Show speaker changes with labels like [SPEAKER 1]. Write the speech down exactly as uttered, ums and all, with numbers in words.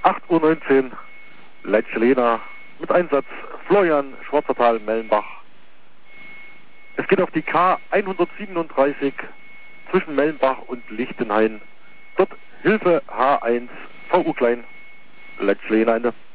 [SPEAKER 1] acht Uhr neunzehn, Leitsch-Lena mit Einsatz Florian, Schwarzertal, Mellenbach. Es geht auf die K hundertsiebenunddreißig zwischen Mellenbach und Lichtenhain. Dort Hilfe H eins, V U klein, Leitsch-Lena Ende.